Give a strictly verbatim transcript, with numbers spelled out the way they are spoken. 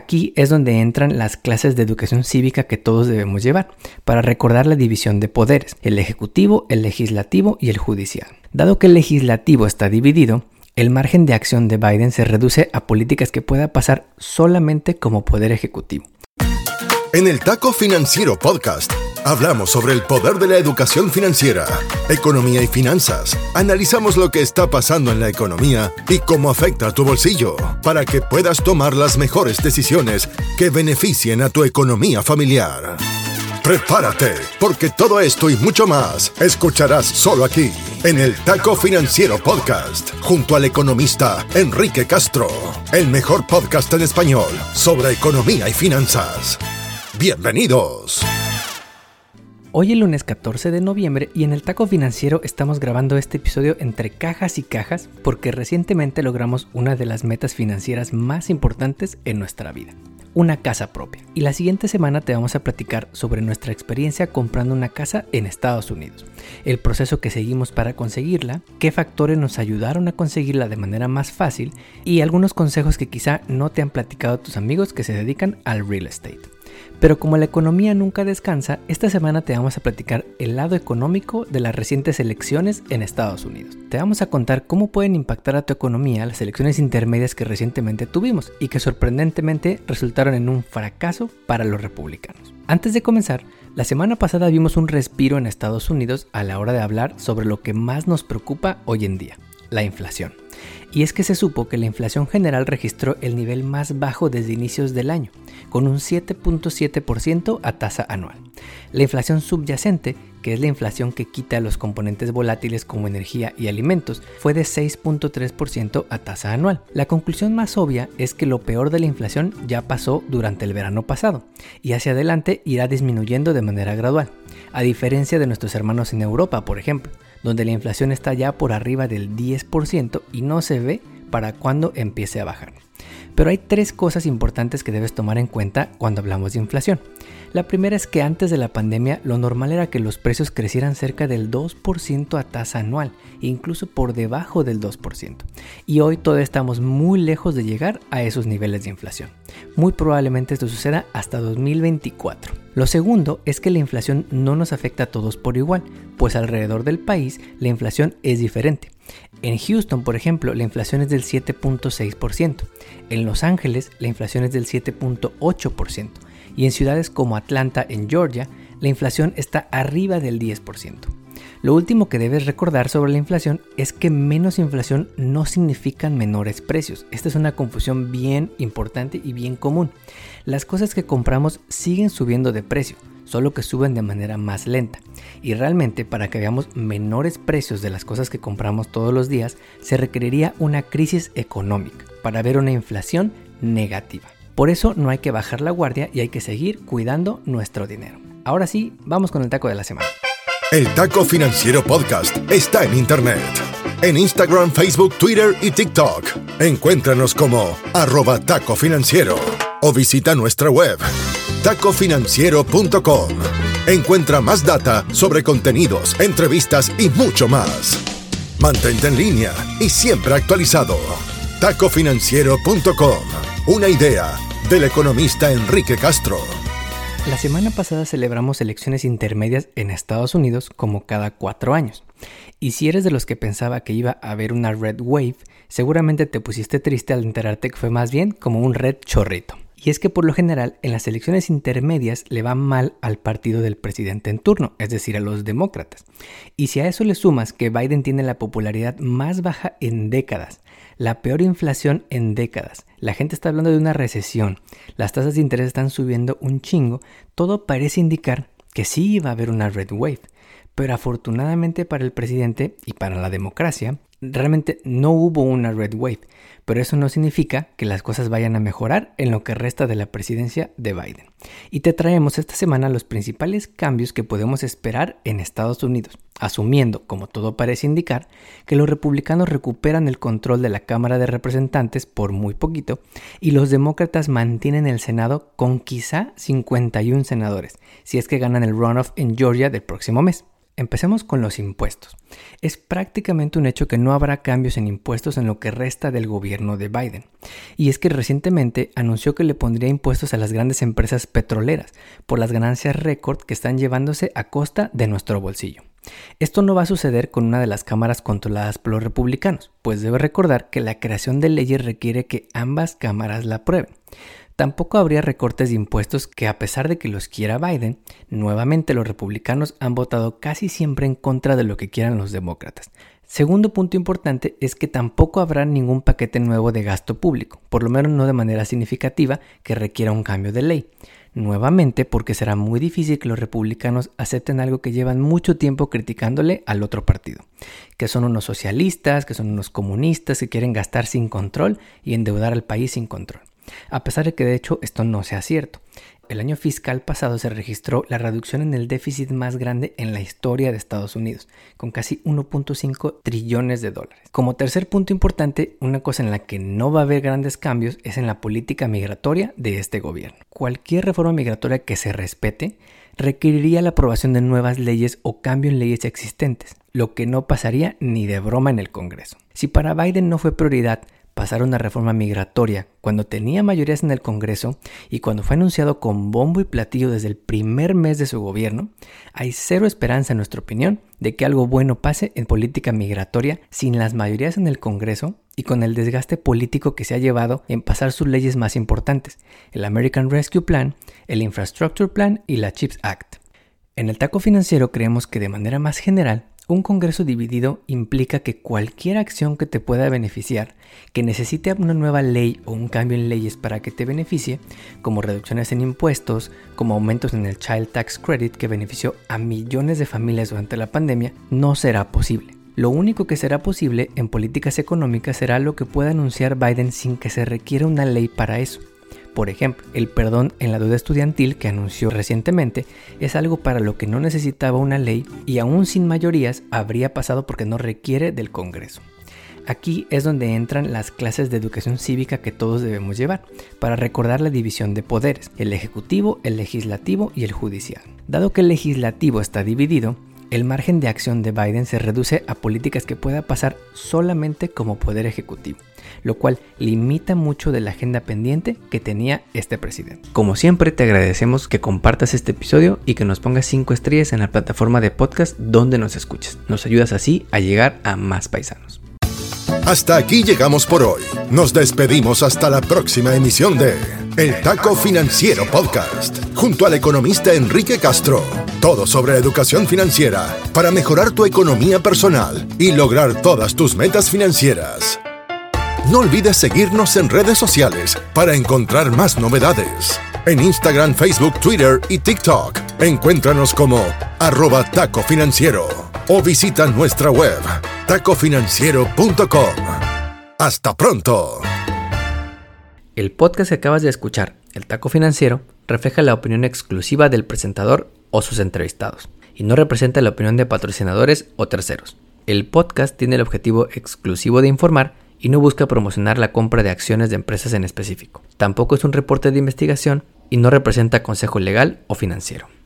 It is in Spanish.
Aquí es donde entran las clases de educación cívica que todos debemos llevar, para recordar la división de poderes, el ejecutivo, el legislativo y el judicial. Dado que el legislativo está dividido, el margen de acción de Biden se reduce a políticas que pueda pasar solamente como poder ejecutivo. En el Taco Financiero Podcast hablamos sobre el poder de la educación financiera, economía y finanzas. Analizamos lo que está pasando en la economía y cómo afecta a tu bolsillo, para que puedas tomar las mejores decisiones que beneficien a tu economía familiar. Prepárate, porque todo esto y mucho más escucharás solo aquí, en el Taco Financiero Podcast, junto al economista Enrique Castro, el mejor podcast en español sobre economía y finanzas. ¡Bienvenidos! Hoy es lunes catorce de noviembre y en el Taco Financiero estamos grabando este episodio entre cajas y cajas porque recientemente logramos una de las metas financieras más importantes en nuestra vida, una casa propia. Y la siguiente semana te vamos a platicar sobre nuestra experiencia comprando una casa en Estados Unidos, el proceso que seguimos para conseguirla, qué factores nos ayudaron a conseguirla de manera más fácil y algunos consejos que quizá no te han platicado tus amigos que se dedican al real estate. Pero como la economía nunca descansa, esta semana te vamos a platicar el lado económico de las recientes elecciones en Estados Unidos. Te vamos a contar cómo pueden impactar a tu economía las elecciones intermedias que recientemente tuvimos y que sorprendentemente resultaron en un fracaso para los republicanos. Antes de comenzar, la semana pasada vimos un respiro en Estados Unidos a la hora de hablar sobre lo que más nos preocupa hoy en día, la inflación. Y es que se supo que la inflación general registró el nivel más bajo desde inicios del año, con un siete punto siete por ciento a tasa anual. La inflación subyacente, que es la inflación que quita los componentes volátiles como energía y alimentos, fue de seis punto tres por ciento a tasa anual. La conclusión más obvia es que lo peor de la inflación ya pasó durante el verano pasado, y hacia adelante irá disminuyendo de manera gradual, a diferencia de nuestros hermanos en Europa, por ejemplo, donde la inflación está ya por arriba del diez por ciento y no se ve para cuándo empiece a bajar. Pero hay tres cosas importantes que debes tomar en cuenta cuando hablamos de inflación. La primera es que antes de la pandemia lo normal era que los precios crecieran cerca del dos por ciento a tasa anual, incluso por debajo del dos por ciento. Y hoy todavía estamos muy lejos de llegar a esos niveles de inflación. Muy probablemente esto suceda hasta dos mil veinticuatro. Lo segundo es que la inflación no nos afecta a todos por igual, pues alrededor del país la inflación es diferente. En Houston, por ejemplo, la inflación es del siete punto seis por ciento. En Los Ángeles, la inflación es del siete punto ocho por ciento. Y en ciudades como Atlanta, en Georgia, la inflación está arriba del diez por ciento. Lo último que debes recordar sobre la inflación es que menos inflación no significan menores precios. Esta es una confusión bien importante y bien común. Las cosas que compramos siguen subiendo de precio, solo que suben de manera más lenta. Y realmente para que veamos menores precios de las cosas que compramos todos los días, se requeriría una crisis económica para ver una inflación negativa. Por eso no hay que bajar la guardia y hay que seguir cuidando nuestro dinero. Ahora sí, vamos con el taco de la semana. El Taco Financiero Podcast está en internet. En Instagram, Facebook, Twitter y TikTok. Encuéntranos como arroba Taco Financiero o visita nuestra web taco financiero punto com. Encuentra más data sobre contenidos, entrevistas y mucho más. Mantente en línea y siempre actualizado. taco financiero punto com. Una idea del economista Enrique Castro. La semana pasada celebramos elecciones intermedias en Estados Unidos como cada cuatro años. Y si eres de los que pensaba que iba a haber una red wave, seguramente te pusiste triste al enterarte que fue más bien como un red chorrito. Y es que por lo general en las elecciones intermedias le va mal al partido del presidente en turno, es decir, a los demócratas. Y si a eso le sumas que Biden tiene la popularidad más baja en décadas, la peor inflación en décadas, la gente está hablando de una recesión, las tasas de interés están subiendo un chingo, todo parece indicar que sí iba a haber una red wave. Pero afortunadamente para el presidente y para la democracia, realmente no hubo una red wave, pero eso no significa que las cosas vayan a mejorar en lo que resta de la presidencia de Biden. Y te traemos esta semana los principales cambios que podemos esperar en Estados Unidos, asumiendo, como todo parece indicar, que los republicanos recuperan el control de la Cámara de Representantes por muy poquito y los demócratas mantienen el Senado con quizá cincuenta y uno senadores, si es que ganan el runoff en Georgia del próximo mes. Empecemos con los impuestos. Es prácticamente un hecho que no habrá cambios en impuestos en lo que resta del gobierno de Biden. Y es que recientemente anunció que le pondría impuestos a las grandes empresas petroleras por las ganancias récord que están llevándose a costa de nuestro bolsillo. Esto no va a suceder con una de las cámaras controladas por los republicanos, pues debe recordar que la creación de leyes requiere que ambas cámaras la aprueben. Tampoco habría recortes de impuestos que, a pesar de que los quiera Biden, nuevamente los republicanos han votado casi siempre en contra de lo que quieran los demócratas. Segundo punto importante es que tampoco habrá ningún paquete nuevo de gasto público, por lo menos no de manera significativa, que requiera un cambio de ley. Nuevamente porque será muy difícil que los republicanos acepten algo que llevan mucho tiempo criticándole al otro partido, que son unos socialistas, que son unos comunistas que quieren gastar sin control y endeudar al país sin control. A pesar de que de hecho esto no sea cierto. El año fiscal pasado se registró la reducción en el déficit más grande en la historia de Estados Unidos, con casi uno punto cinco trillones de dólares. Como tercer punto importante, una cosa en la que no va a haber grandes cambios es en la política migratoria de este gobierno. Cualquier reforma migratoria que se respete requeriría la aprobación de nuevas leyes o cambio en leyes existentes, lo que no pasaría ni de broma en el Congreso. Si para Biden no fue prioridad pasar una reforma migratoria cuando tenía mayorías en el Congreso y cuando fue anunciado con bombo y platillo desde el primer mes de su gobierno, hay cero esperanza, en nuestra opinión, de que algo bueno pase en política migratoria sin las mayorías en el Congreso y con el desgaste político que se ha llevado en pasar sus leyes más importantes, el American Rescue Plan, el Infrastructure Plan y la CHIPS Act. En el Taco Financiero creemos que de manera más general, un Congreso dividido implica que cualquier acción que te pueda beneficiar, que necesite una nueva ley o un cambio en leyes para que te beneficie, como reducciones en impuestos, como aumentos en el Child Tax Credit que benefició a millones de familias durante la pandemia, no será posible. Lo único que será posible en políticas económicas será lo que pueda anunciar Biden sin que se requiera una ley para eso. Por ejemplo, el perdón en la deuda estudiantil que anunció recientemente es algo para lo que no necesitaba una ley y aún sin mayorías habría pasado porque no requiere del Congreso. Aquí es donde entran las clases de educación cívica que todos debemos llevar para recordar la división de poderes, el ejecutivo, el legislativo y el judicial. Dado que el legislativo está dividido, el margen de acción de Biden se reduce a políticas que pueda pasar solamente como poder ejecutivo, lo cual limita mucho de la agenda pendiente que tenía este presidente. Como siempre, te agradecemos que compartas este episodio y que nos pongas cinco estrellas en la plataforma de podcast donde nos escuches. Nos ayudas así a llegar a más paisanos. Hasta aquí llegamos por hoy. Nos despedimos hasta la próxima emisión de El Taco Financiero Podcast, junto al economista Enrique Castro. Todo sobre educación financiera para mejorar tu economía personal y lograr todas tus metas financieras. No olvides seguirnos en redes sociales para encontrar más novedades. En Instagram, Facebook, Twitter y TikTok, encuéntranos como arroba taco financiero o visita nuestra web taco financiero punto com. ¡Hasta pronto! El podcast que acabas de escuchar, El Taco Financiero, refleja la opinión exclusiva del presentador o sus entrevistados y no representa la opinión de patrocinadores o terceros. El podcast tiene el objetivo exclusivo de informar y no busca promocionar la compra de acciones de empresas en específico. Tampoco es un reporte de investigación y no representa consejo legal o financiero.